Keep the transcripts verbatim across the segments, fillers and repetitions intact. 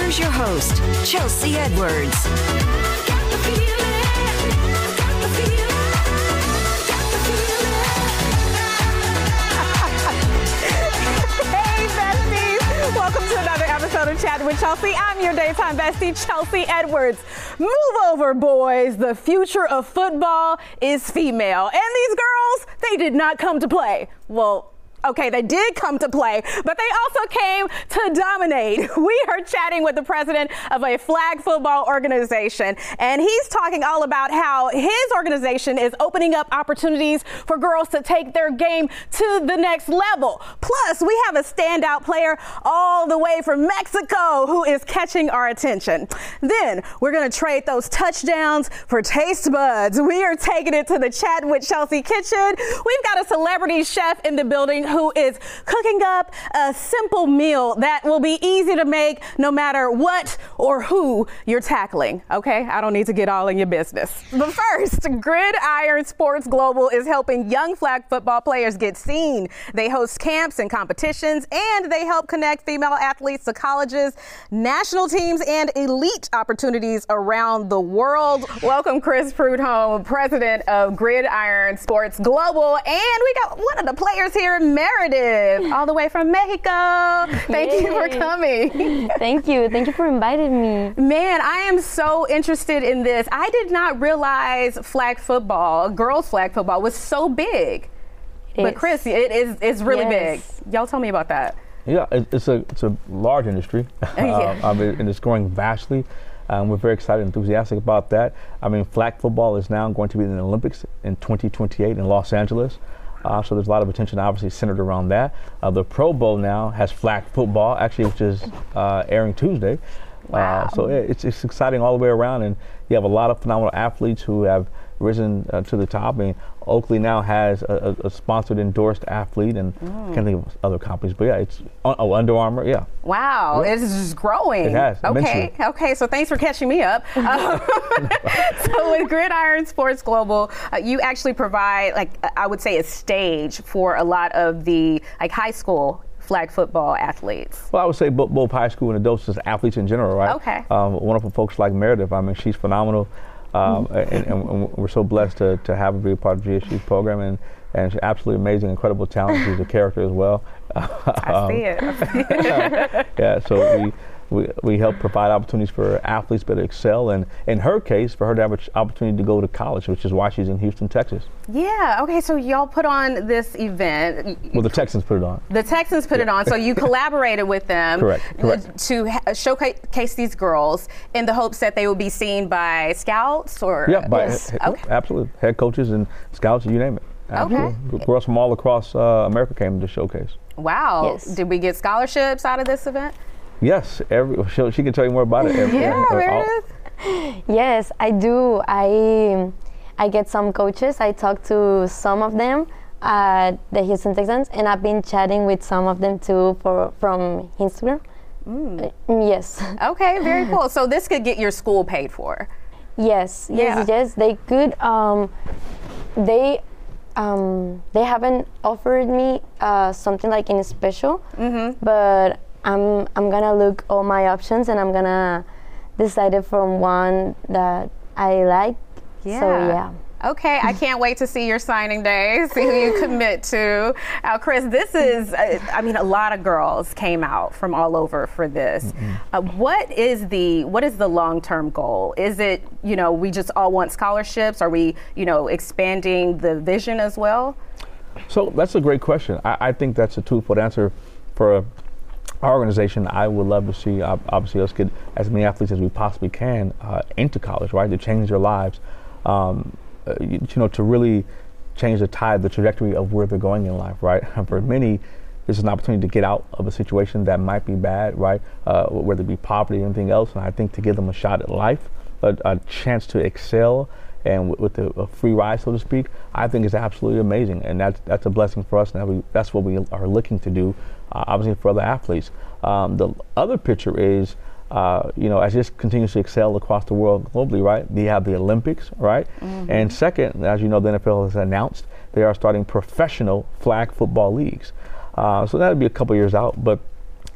Here's your host, Chelsea Edwards. Welcome to another episode of Chat with Chelsea. I'm your daytime bestie, Chelsea Edwards. Move over, boys. The future of football is female. And these girls, they did not come to play. Well, okay, they did come to play, but they also came to dominate. We are chatting with the president of a flag football organization, and he's talking all about how his organization is opening up opportunities for girls to take their game to the next level. Plus, we have a standout player all the way from Mexico who is catching our attention. Then we're going to trade those touchdowns for taste buds. We are taking it to the Chat with Chelsea kitchen. We've got a celebrity chef in the building who is cooking up a simple meal that will be easy to make no matter what or who you're tackling. Okay, I don't need to get all in your business. But first, Gridiron Sports Global is helping young flag football players get seen. They host camps and competitions, and they help connect female athletes to colleges, national teams, and elite opportunities around the world. Welcome, Chris Prudhomme, president of Gridiron Sports Global. And we got one of the players here, Meredith, all the way from Mexico. Thank Yay. you for coming. Thank you. Thank you for inviting me. Man, I am so interested in this. I did not realize flag football, girls flag football, was so big. It but is. Chris, it is it's really yes. big. Y'all tell me about that. Yeah, it's a it's a large industry, yeah. uh, and it's growing vastly. Um, we're very excited and enthusiastic about that. I mean, flag football is now going to be in the Olympics in twenty twenty-eight in Los Angeles. Uh, so there's a lot of attention obviously centered around that. Uh, the Pro Bowl now has flag football, actually, which is uh, airing Tuesday. Wow. Uh, so yeah, it's, it's exciting all the way around, and you have a lot of phenomenal athletes who have risen uh, to the top. I mean, Oakley now has a, a, a sponsored, endorsed athlete, and mm. I can't think of other companies, but yeah, it's oh, Under Armour, yeah. Wow, yeah. It's just growing. It has. Okay, immensely. okay. So thanks for catching me up. Um, so with Gridiron Sports Global, uh, you actually provide, like, I would say, a stage for a lot of the like high school flag football athletes. Well, I would say both, both high school and adults, just athletes in general, right? Okay. Um, wonderful folks like Meredith. I mean, she's phenomenal. Um, and, and, and we're so blessed to, to have her be a part of G S U's program, and, and she's absolutely amazing, incredible talent. She's a character as well. I um, see it. I see it. Yeah, so we, we we help provide opportunities for athletes to excel, and in her case, for her to have an opportunity to go to college, which is why she's in Houston, Texas. Yeah, okay, so y'all put on this event. Well, the Texans put it on. The Texans put yeah. it on, so you collaborated with them correct, correct. to ha- showcase these girls in the hopes that they will be seen by scouts or? Yeah, by yes. he- okay. absolutely. Head coaches and scouts, you name it. Absolutely. Okay. Girls from all across uh, America came to showcase. Wow. Yes. Did we get scholarships out of this event? Yes, every she, she can tell you more about it. Every, yeah, every, Meredith. Yes, I do. I I get some coaches. I talk to some of them at the Houston Texans, and I've been chatting with some of them too for from Instagram. Mm. Uh, yes. Okay, very cool. So this could get your school paid for. Yes, yeah. yes, yes. They could. Um, they. Um, they haven't offered me uh, something like in special, mm-hmm. but I'm I'm gonna look all my options, and I'm gonna decide it from one that I like. Yeah. So yeah. Okay, I can't wait to see your signing day, see who you commit to. Uh, Chris, this is, uh, I mean, a lot of girls came out from all over for this. Mm-hmm. Uh, what is the what is the long-term goal? Is it, you know, we just all want scholarships? Are we, you know, expanding the vision as well? So that's a great question. I, I think that's a twofold answer for a, our organization. I would love to see, uh, obviously, us get as many athletes as we possibly can uh, into college, right, to change their lives. Um, Uh, you, you know, to really change the tide, the trajectory of where they're going in life, right? For many, this is an opportunity to get out of a situation that might be bad, right? Uh, whether it be poverty or anything else. And I think to give them a shot at life, a, a chance to excel, and w- with a, a free ride, so to speak, I think is absolutely amazing. And that's that's a blessing for us. And that we, that's what we are looking to do, uh, obviously, for other athletes. Um, the other picture is, Uh, you know, as this continues to excel across the world globally, right? We have the Olympics, right? Mm-hmm. And second, as you know, the N F L has announced they are starting professional flag football leagues. Uh, so that'll be a couple years out, but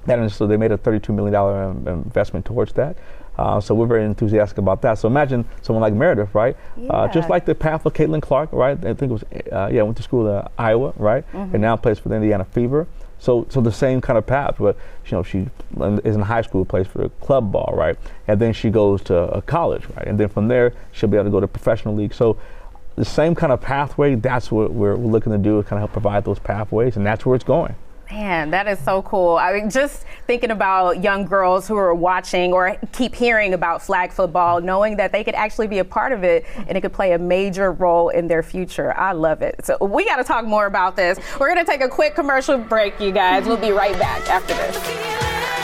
And so they made a thirty-two million dollars investment towards that. Uh, so we're very enthusiastic about that. So imagine someone like Meredith, right? Yeah. Uh, just like the path of Caitlin Clark, right? I think it was, uh, yeah, went to school in Iowa, right? Mm-hmm. And now plays for the Indiana Fever. So, so the same kind of path. But you know, she is in high school, plays for the club ball, right? And then she goes to a college, right? And then from there, she'll be able to go to professional league. So the same kind of pathway. That's what we're, we're looking to do, is kind of help provide those pathways, and that's where it's going. Man, that is so cool. I mean, just thinking about young girls who are watching or keep hearing about flag football, knowing that they could actually be a part of it and it could play a major role in their future. I love it. So we got to talk more about this. We're going to take a quick commercial break, you guys. We'll be right back after this.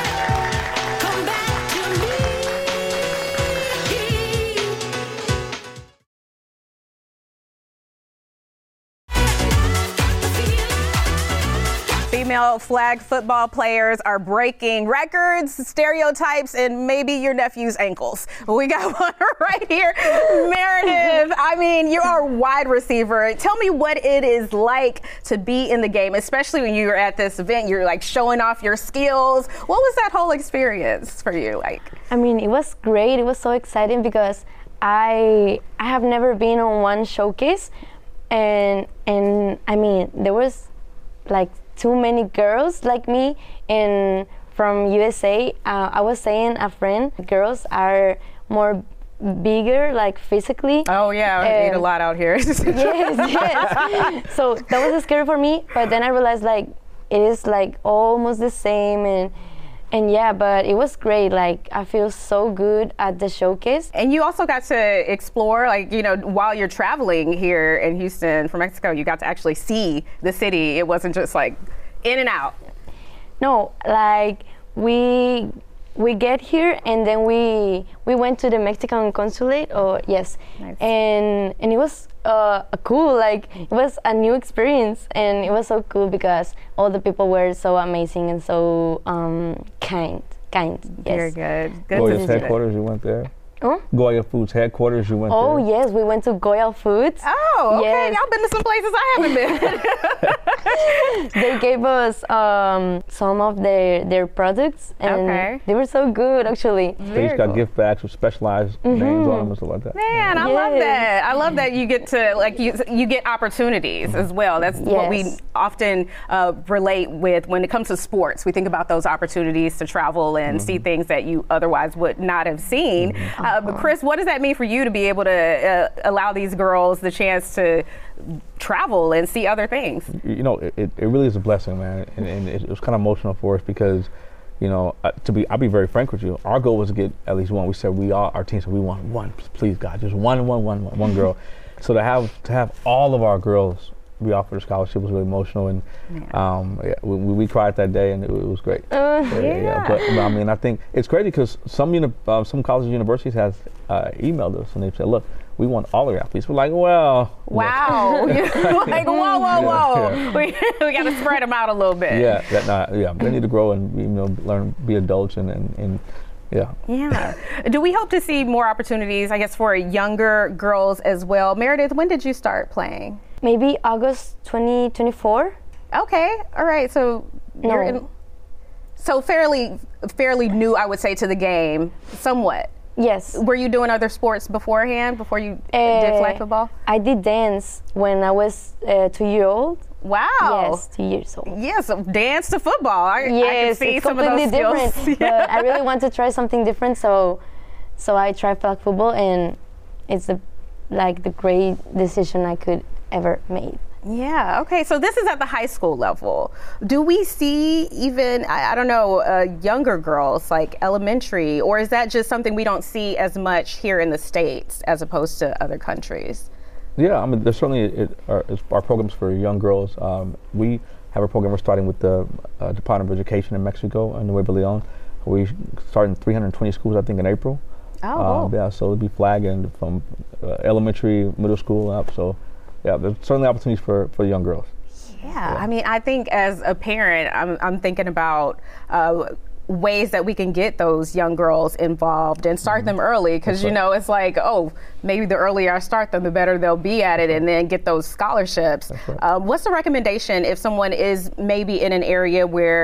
Female flag football players are breaking records, stereotypes, and maybe your nephew's ankles. We got one right here. Meredith, I mean, you are a wide receiver. Tell me what it is like to be in the game, especially when you're at this event. You're like showing off your skills. What was that whole experience for you like? I mean, it was great. It was so exciting because I I have never been on one showcase, and and I mean, there was like too many girls like me, and from U S A, uh, I was saying a friend, girls are more bigger, like physically. Oh yeah, I eat a lot out here. yes, yes. So that was scary for me, but then I realized like it is like almost the same, and and yeah, but it was great. Like I feel so good at the showcase. And you also got to explore, like, you know, while you're traveling here in Houston from Mexico, you got to actually see the city. It wasn't just like in and out. No, like we we get here and then we we went to the Mexican consulate. Or yes, nice. and and it was uh, cool. Like it was a new experience, and it was so cool because all the people were so amazing and so um, kind, kind. Very yes. good. Good. Goya's headquarters, you went there. Huh? Goya Foods headquarters, you went oh, there? Oh yes, we went to Goya Foods. Oh, okay. Yes. Y'all been to some places I haven't been. They gave us um, some of their their products, and okay. they were so good actually. They each got cool. gift bags with specialized mm-hmm. names on them and stuff like that. Man, I yes. love that. I love that you get to like you you get opportunities as well. That's yes. what we often uh, relate with when it comes to sports. We think about those opportunities to travel and mm-hmm. see things that you otherwise would not have seen. Mm-hmm. Uh, but Chris, what does that mean for you to be able to uh, allow these girls the chance to travel and see other things? You know, it, it really is a blessing, man, and, and it, it was kind of emotional for us because, you know, uh, to be, I'll be very frank with you. Our goal was to get at least one. We said we all, our team said we want one, please God, just one, one, one, one, one girl. So to have to have all of our girls be offered a scholarship was really emotional, and yeah. um, yeah, we, we cried that day, and it, it was great. Uh, yeah, yeah. yeah. But, but I mean, I think it's crazy because some uni- uh, some colleges and universities has uh, emailed us and they said, look, we want all of your athletes. We're like, well, wow, like whoa, whoa, whoa, yeah, yeah. we we got to spread them out a little bit. Yeah, that, nah, yeah, they need to grow and you know learn, be adults, and and. and Yeah. Yeah. Do we hope to see more opportunities, I guess, for younger girls as well? Meredith, when did you start playing? Maybe August twenty twenty-four. Okay. All right. So no. you're in, so fairly fairly new, I would say, to the game, somewhat. Yes. Were you doing other sports beforehand, before you uh, did flag football? I did dance when I was uh, two years old. Wow. Yes, two years old. Yes, dance to football. I, yes, I can see it's some of those completely skills. different. Yeah. But I really want to try something different, so so I tried flag football, and it's the like the great decision I could ever make. Yeah, okay, so this is at the high school level. Do we see even, I, I don't know, uh, younger girls, like elementary, or is that just something we don't see as much here in the States as opposed to other countries? Yeah, I mean, there's certainly it, our, our programs for young girls. Um, we have a program we're starting with the uh, Department of Education in Mexico in Nuevo Leon. We start in three hundred twenty schools, I think, in April. Oh, um, yeah, so it'll be flagging from uh, elementary, middle school up. So, yeah, there's certainly opportunities for, for young girls. Yeah. yeah, I mean, I think as a parent, I'm, I'm thinking about uh, ways that we can get those young girls involved and start mm-hmm. them early, because you right. know it's like, oh, maybe the earlier I start them, the better they'll be at it, and then get those scholarships. Right. Uh, what's the recommendation if someone is maybe in an area where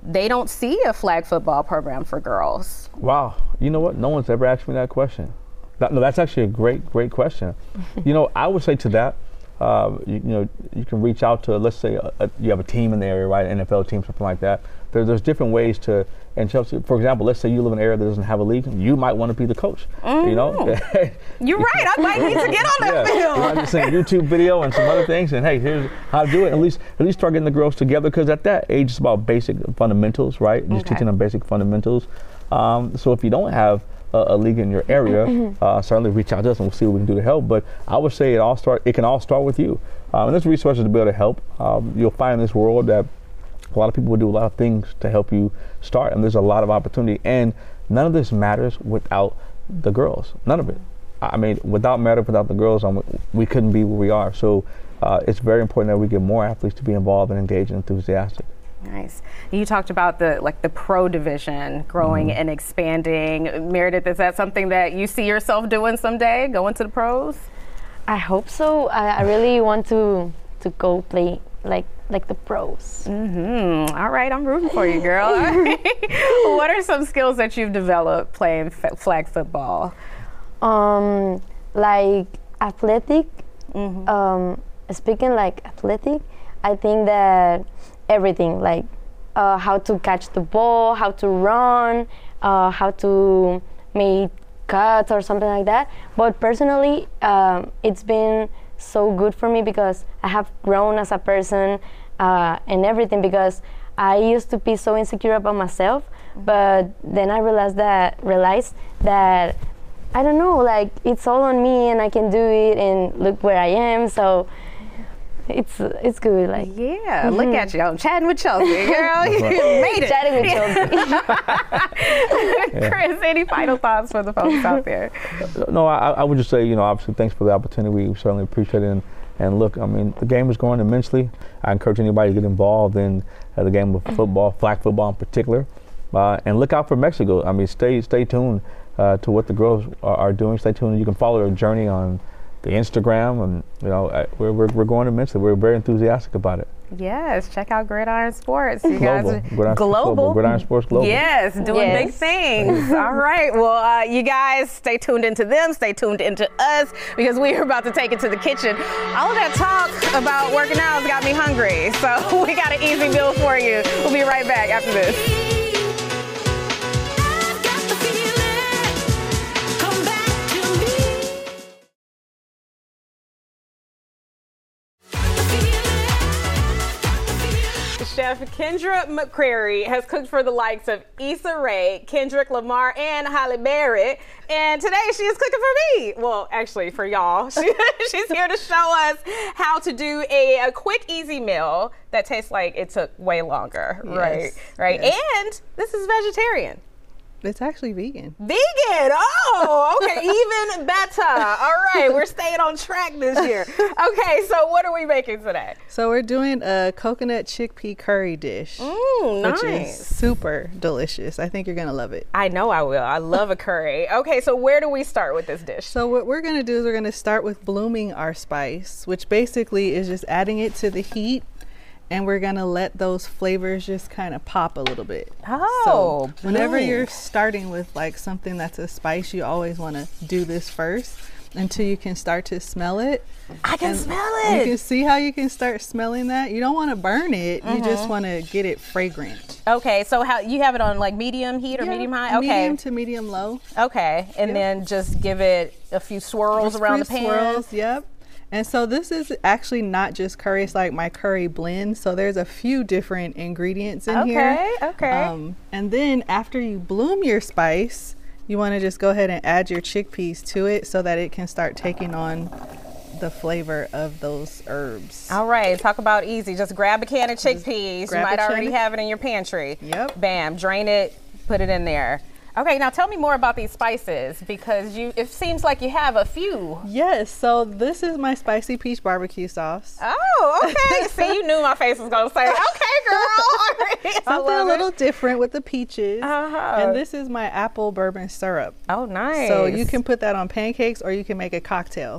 they don't see a flag football program for girls. Wow. You know what? No one's ever asked me that question. That, no, that's actually a great, great question. You know, I would say to that, uh, you, you know, you can reach out to, let's say, a, a, you have a team in the area, right? N F L team, something like that. There, there's different ways to, and Chelsea, for example, let's say you live in an area that doesn't have a league, you might want to be the coach. Mm-hmm. You know, you're right. I might need to get on that yeah. field. You might just send a YouTube video and some other things, and hey, here's how to do it. At least, at least start getting the girls together, because at that age, it's about basic fundamentals, right? Just Okay. teaching them basic fundamentals. Um, so if you don't have a, a league in your area, uh, certainly reach out to us and we'll see what we can do to help. But I would say it all start. It can all start with you. Um, and there's resources to be able to help. Um, you'll find in this world that a lot of people will do a lot of things to help you start, and there's a lot of opportunity. And none of this matters without the girls. None of it. I mean, without matter, without the girls, um, we couldn't be where we are. So uh, it's very important that we get more athletes to be involved and engaged and enthusiastic. Nice. You talked about the like the pro division growing mm-hmm. and expanding. Meredith, is that something that you see yourself doing someday, going to the pros? I hope so. I, I really want to to go play like like the pros. Mm-hmm. All right, I'm rooting for you, girl. All right. What are some skills that you've developed playing f- flag football? Um, like athletic. Mm-hmm. Um, speaking like athletic, I think that everything, like uh, how to catch the ball, how to run, uh, how to make cuts or something like that. But personally, um, it's been so good for me because I have grown as a person uh, and everything, because I used to be so insecure about myself, but then I realized that realized that I don't know, like it's all on me and I can do it, and look where I am. So it's it's good. Like yeah, mm-hmm. Look at you, I'm chatting with Chelsea, girl. You made it. Chatting with Chelsea. Yeah. Chris, any final thoughts for the folks out there? No, I, I would just say, you know, obviously, thanks for the opportunity. We certainly appreciate it. And, and look, I mean, the game is growing immensely. I encourage anybody to get involved in uh, the game of football, flag football in particular. Uh, and look out for Mexico. I mean, stay stay tuned uh, to what the girls are, are doing. Stay tuned. You can follow their journey on the Instagram, and you know, I, we're, we're we're going immensely. We're very enthusiastic about it. Yes, check out Gridiron Sports. You global. guys are Gridiron global. global. Gridiron Sports Global. Yes, doing yes. big things. All right. Well, uh, you guys stay tuned into them. Stay tuned into us, because we are about to take it to the kitchen. All of that talk about working out has got me hungry. So we got an easy meal for you. We'll be right back after this. Chef Kendra McCrary has cooked for the likes of Issa Rae, Kendrick Lamar, and Halle Berry. And today she is cooking for me. Well, actually for y'all. She, she's here to show us how to do a, a quick, easy meal that tastes like it took way longer. Yes. Right. Right. Yes. And this is vegetarian. It's actually vegan. Vegan. Oh, okay. Even better. All right. We're staying on track this year. Okay. So what are we making today? So we're doing a coconut chickpea curry dish. Mmm, nice. Which is super delicious. I think you're going to love it. I know I will. I love a curry. Okay. So where do we start with this dish? So what we're going to do is we're going to start with blooming our spice, which basically is just adding it to the heat. And we're gonna let those flavors just kind of pop a little bit. Oh, so whenever bloom. you're starting with like something that's a spice, you always want to do this first until you can start to smell it. I can and smell it. You can see how you can start smelling that. You don't want to burn it. Mm-hmm. You just want to get it fragrant. Okay, so how you have it on like medium heat or Yeah, medium high? Okay. Medium to medium low. Okay, and Yep. then just give it a few swirls Just around the few pan. Swirls, yep. And so this is actually not just curry, it's like my curry blend. So there's a few different ingredients in Okay, here. okay. Um, and then after you bloom your spice, you want to just go ahead and add your chickpeas to it so that it can start taking on the flavor of those herbs. All right, talk about easy. Just grab a can of chickpeas. You grab might a already can of- have it in your pantry. Yep. Bam, drain it, put it in there. Okay, now tell me more about these spices, because you it seems like you have a few. Yes, so this is my spicy peach barbecue sauce. Oh, okay. See, you knew my face was going to say, okay, girl. All right. I Something love a little it. different with the peaches. Uh-huh. And this is my apple bourbon syrup. Oh, nice. So you can put that on pancakes or you can make a cocktail. Mm,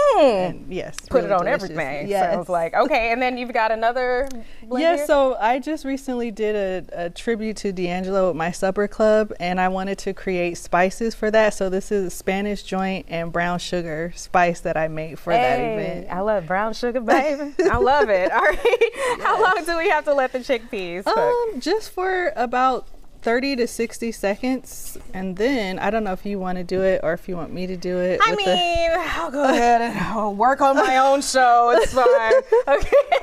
And yes, Put really it on delicious. everything. Yes. Sounds like. Okay, and then you've got another blend Yeah, here? so I just recently did a, a tribute to D'Angelo with my supper club, and I wanted to create spices for that. So this is a Spanish joint and brown sugar spice that I made for that Hey, event. I love brown sugar, baby. I love it. All right. How long do we have to let the chickpeas cook? Um, just for about thirty to sixty seconds, and then I don't know if you want to do it or if you want me to do it. I with mean, the- I'll go ahead and I'll work on my own show. It's fine.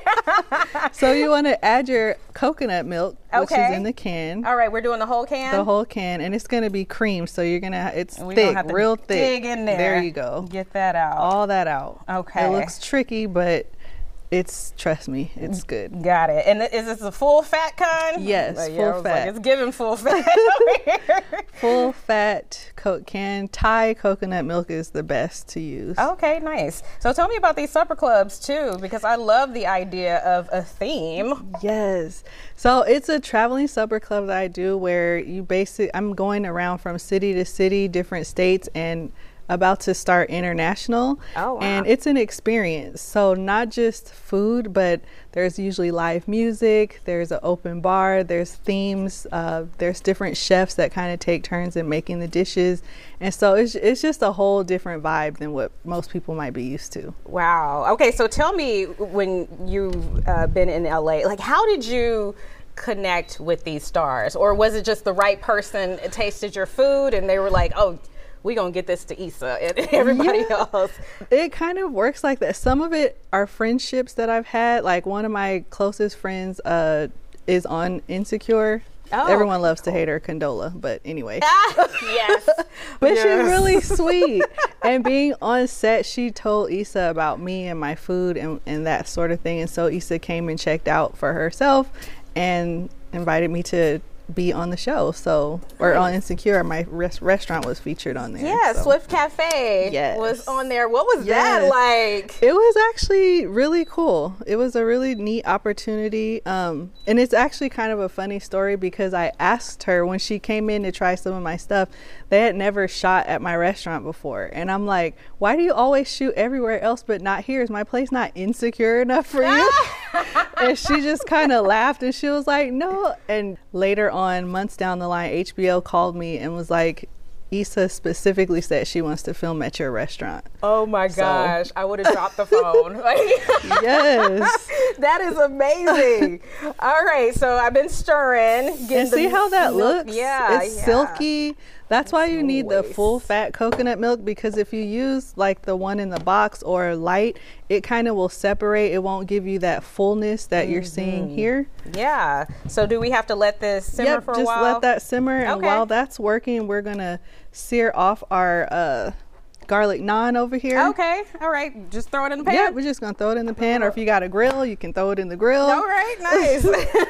Okay. so you want to add your coconut milk, which Okay. is in the can. All right, we're doing the whole can. The whole can, and it's gonna be cream, so you're gonna it's We're thick, gonna have to real thick. dig in there. There you go. Get that out. All that out. Okay. It looks tricky, but it's trust me, it's good. Got it. And is this a full fat kind? Yes, Like, yeah, full I was like, fat. it's giving full fat over here. Full fat Coke can. Thai coconut milk is the best to use. Okay, nice. So tell me about these supper clubs too, because I love the idea of a theme. Yes. So it's a traveling supper club that I do where you basically, I'm going around from city to city, different states, and about to start international. Oh, wow. And it's an experience. So not just food, but there's usually live music, there's an open bar, there's themes, uh, there's different chefs that kind of take turns in making the dishes. And so it's, it's just a whole different vibe than what most people might be used to. Wow. Okay, so tell me, when you've uh, been in L A, like how did you connect with these stars? Or was it just the right person tasted your food and they were like, oh, we're going to get this to Issa and everybody Yeah. else? It kind of works like that. Some of it are friendships that I've had. Like one of my closest friends uh, is on Insecure. Oh, Everyone loves to hate her, Condola, but anyway. Yes. But Yes. she's really sweet. And being on set, she told Issa about me and my food and, and that sort of thing. And so Issa came and checked out for herself and invited me to be on the show. So, or on Insecure, my res- restaurant was featured on there. Yeah, so. Swift Cafe Yes. was on there. What was Yes. that like? It was actually really cool. It was a really neat opportunity. Um, and it's actually kind of a funny story because I asked her when she came in to try some of my stuff, they had never shot at my restaurant before. And I'm like, why do you always shoot everywhere else but not here? Is my place not insecure enough for you? And she just kind of laughed and she was like, no. And later on, months down the line, H B O called me and was like, Issa specifically said she wants to film at your restaurant. Oh my So- gosh, I would have dropped the phone. Like, Yes. that is amazing. All right, so I've been stirring. getting And see the how that milk- looks? Yeah, It's yeah. silky. That's why you need the Moist. full fat coconut milk, because if you use like the one in the box or light, it kind of will separate. It won't give you that fullness that you're seeing here. Yeah. So do we have to let this simmer Yep, for a just while? let that simmer. And Okay. while that's working, we're going to sear off our uh, garlic naan over here. Okay. All right. Just throw it in the pan. Yeah, we're just going to throw it in the pan. Or if you got a grill, you can throw it in the grill. All right. Nice.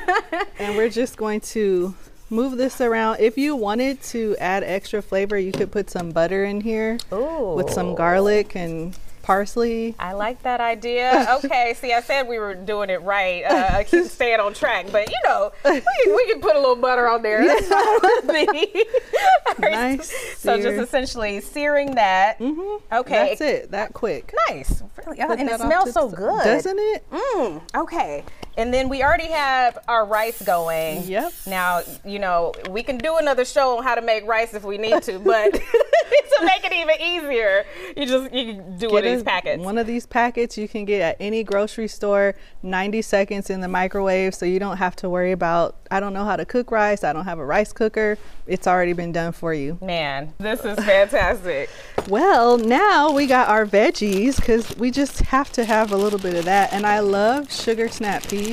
And we're just going to move this around. If you wanted to add extra flavor, you could put some butter in here Ooh. with some garlic and parsley. I like that idea. Okay, see, I said we were doing it right. Uh, I keep staying on track, but you know, we can, we can put a little butter on there. That's fine with me. All right, Nice So just sear. essentially searing that. Mm-hmm. Okay. That's it. That quick. Nice. Really, oh, Put and it that off smells to so the- good. Doesn't it? Mm, okay. And then we already have our rice going. Yep. Now, you know, we can do another show on how to make rice if we need to, but to make it even easier, you just you can do one of Get these a- packets. One of these packets you can get at any grocery store, ninety seconds in the microwave, so you don't have to worry about, I don't know how to cook rice, I don't have a rice cooker. It's already been done for you. Man, this is fantastic. Well, now we got our veggies because we just have to have a little bit of that. And I love sugar snap peas.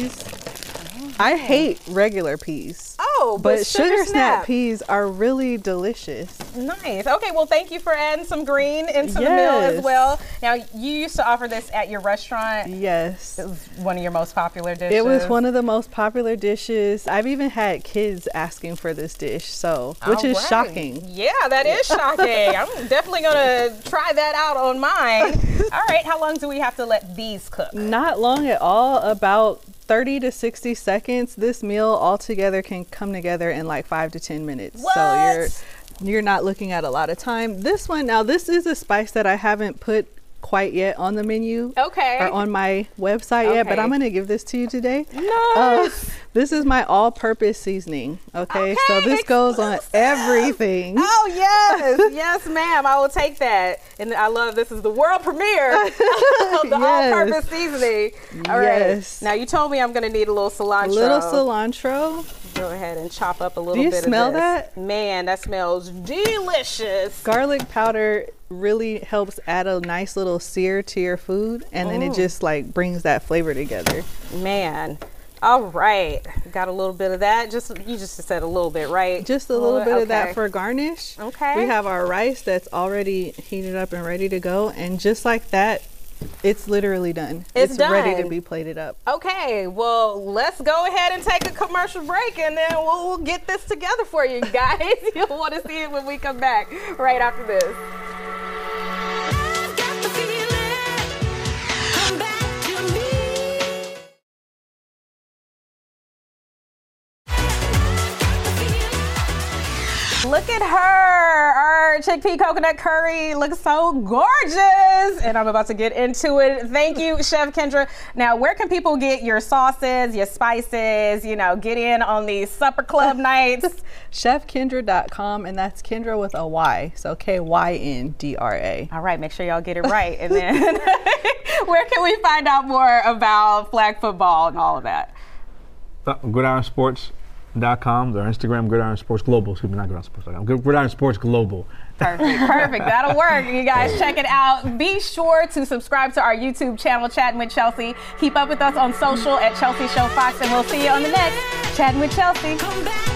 I hate regular peas. Oh, but, But sugar, sugar snap snap. peas are really delicious. Nice. Okay, well, thank you for adding some green into the meal as Yes. well. Now, you used to offer this at your restaurant. Yes. It was one of your most popular dishes. It was one of the most popular dishes. I've even had kids asking for this dish, so which All is right. shocking. Yeah, that is shocking. I'm definitely gonna try that out on mine. All right, how long do we have to let these cook? Not long at all, about thirty to sixty seconds. This meal altogether can come together in like five to ten minutes. What? So you're you're not looking at a lot of time. This one, now this is a spice that I haven't put quite yet on the menu Okay. or on my website yet, but Okay. I'm going to give this to you today. Nice. Uh, this is my all-purpose seasoning. Okay, Okay, so this goes on exclusive. everything. Oh yes, yes, ma'am. I will take that. And I love this is the world premiere of the Yes. all-purpose seasoning. All right. Yes. Now you told me I'm gonna need a little cilantro. A little cilantro. Go ahead and chop up a little Do you bit smell of this. that? Man, that smells delicious. Garlic powder really helps add a nice little sear to your food, and then it just like brings that flavor together. Man. All right. Got a little bit of that. Just you just said a little bit, right? Just a little bit of Okay. that for garnish. Okay. We have our rice that's already heated up and ready to go, and just like that, it's literally done. It's ready to done. be plated up. Okay, well, let's go ahead and take a commercial break, and then we'll, we'll get this together for you guys. You'll want to see it when we come back right after this. I've got the feeling. Come back to me. Look at her. Our chickpea coconut curry looks so gorgeous. And I'm about to get into it. Thank you, Chef Kendra. Now, where can people get your sauces, your spices, you know, get in on these supper club nights? chef kendra dot com, and that's Kendra with a Y, so K Y N D R A. All right, make sure y'all get it right. And then where can we find out more about flag football and all of that? gridiron sports dot com, their Instagram, Gridiron Sports Global. Excuse me, not Gridiron Sports dot com. Gridiron Sports Global. Perfect, perfect. That'll work. You guys check it out. Be sure to subscribe to our YouTube channel, Chatting with Chelsea. Keep up with us on social at Chelsea Show Fox, and we'll see you on the next Chatting with Chelsea. Come back.